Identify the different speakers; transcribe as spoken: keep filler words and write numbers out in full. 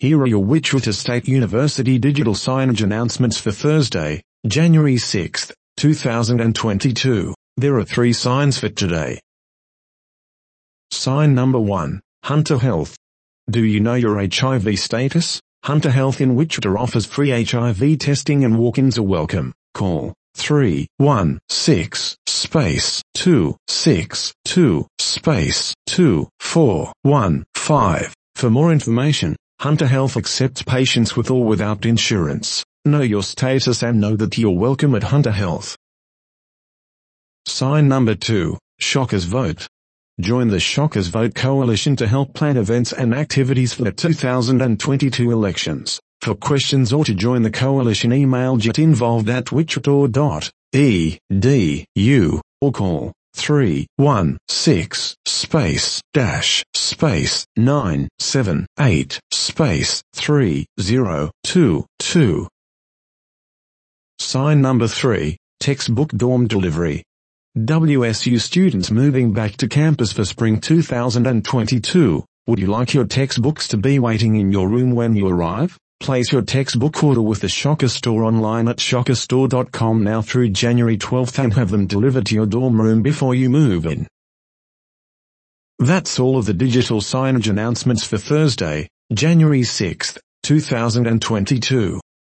Speaker 1: Here are your Wichita State University digital signage announcements for Thursday, January sixth, two thousand twenty-two. There are three signs for today. Sign number one, Hunter Health. Do you know your H I V status? Hunter Health in Wichita offers free H I V testing and walk-ins are welcome. Call three one six space two six two space two four one five for more information. Hunter Health accepts patients with or without insurance. Know your status and know that you're welcome at Hunter Health. Sign number two, Shockers Vote. Join the Shockers Vote Coalition to help plan events and activities for the two thousand twenty-two elections. For questions or to join the coalition, email getinvolved at wichita dot e d u or call three one six space dash space nine seven eight space three zero two two. Sign number three, Textbook Dorm Delivery. W S U students moving back to campus for spring two thousand twenty-two. Would you like your textbooks to be waiting in your room when you arrive? Place your textbook order with the Shocker Store online at shocker store dot com now through January twelfth and have them delivered to your dorm room before you move in. That's all of the digital signage announcements for Thursday, January sixth, two thousand twenty-two.